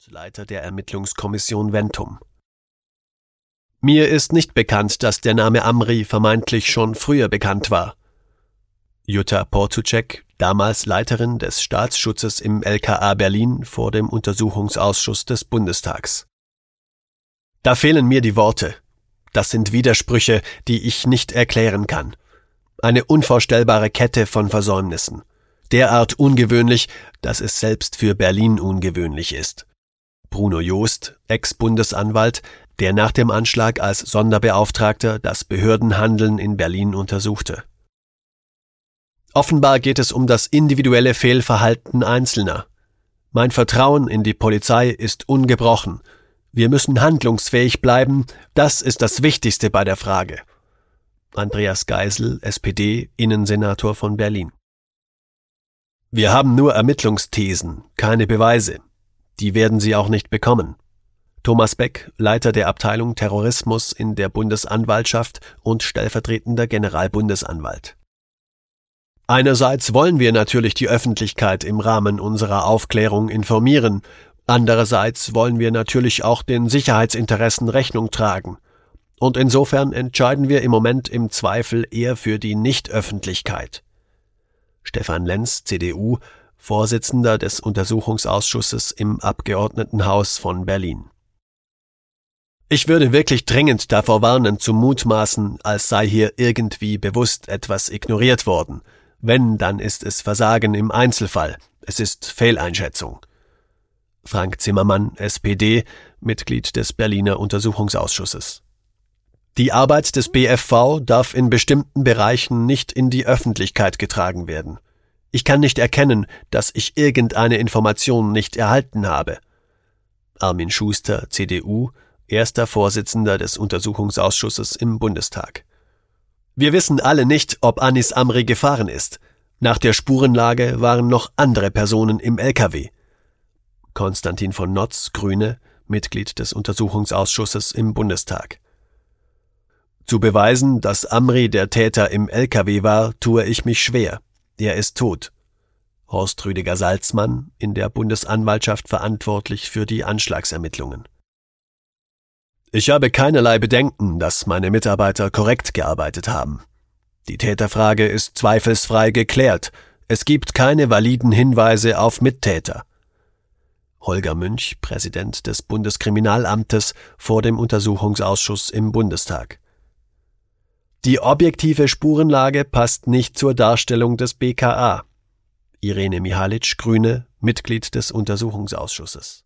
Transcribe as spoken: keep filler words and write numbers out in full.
Leiter der Ermittlungskommission Ventum. Mir ist nicht bekannt, dass der Name Amri vermeintlich schon früher bekannt war. Jutta Portucek, damals Leiterin des Staatsschutzes im L K A Berlin vor dem Untersuchungsausschuss des Bundestags. Da fehlen mir die Worte. Das sind Widersprüche, die ich nicht erklären kann. Eine unvorstellbare Kette von Versäumnissen. Derart ungewöhnlich, dass es selbst für Berlin ungewöhnlich ist. Bruno Joost, Ex-Bundesanwalt, der nach dem Anschlag als Sonderbeauftragter das Behördenhandeln in Berlin untersuchte. Offenbar geht es um das individuelle Fehlverhalten Einzelner. Mein Vertrauen in die Polizei ist ungebrochen. Wir müssen handlungsfähig bleiben, das ist das Wichtigste bei der Frage. Andreas Geisel, S P D, Innensenator von Berlin. Wir haben nur Ermittlungsthesen, keine Beweise. Die werden Sie auch nicht bekommen. Thomas Beck, Leiter der Abteilung Terrorismus in der Bundesanwaltschaft und stellvertretender Generalbundesanwalt. Einerseits wollen wir natürlich die Öffentlichkeit im Rahmen unserer Aufklärung informieren, andererseits wollen wir natürlich auch den Sicherheitsinteressen Rechnung tragen. Und insofern entscheiden wir im Moment im Zweifel eher für die Nichtöffentlichkeit. Stefan Lenz, C D U, Vorsitzender des Untersuchungsausschusses im Abgeordnetenhaus von Berlin. Ich würde wirklich dringend davor warnen, zu mutmaßen, als sei hier irgendwie bewusst etwas ignoriert worden. Wenn, dann ist es Versagen im Einzelfall. Es ist Fehleinschätzung. Frank Zimmermann, S P D, Mitglied des Berliner Untersuchungsausschusses. Die Arbeit des B F V darf in bestimmten Bereichen nicht in die Öffentlichkeit getragen werden. Ich kann nicht erkennen, dass ich irgendeine Information nicht erhalten habe. Armin Schuster, C D U, erster Vorsitzender des Untersuchungsausschusses im Bundestag. Wir wissen alle nicht, ob Anis Amri gefahren ist. Nach der Spurenlage waren noch andere Personen im L K W. Konstantin von Notz, Grüne, Mitglied des Untersuchungsausschusses im Bundestag. Zu beweisen, dass Amri der Täter im L K W war, tue ich mich schwer. Er ist tot. Horst Rüdiger Salzmann, in der Bundesanwaltschaft verantwortlich für die Anschlagsermittlungen. Ich habe keinerlei Bedenken, dass meine Mitarbeiter korrekt gearbeitet haben. Die Täterfrage ist zweifelsfrei geklärt. Es gibt keine validen Hinweise auf Mittäter. Holger Münch, Präsident des Bundeskriminalamtes, vor dem Untersuchungsausschuss im Bundestag. Die objektive Spurenlage passt nicht zur Darstellung des B K A. Irene Mihalic, Grüne, Mitglied des Untersuchungsausschusses.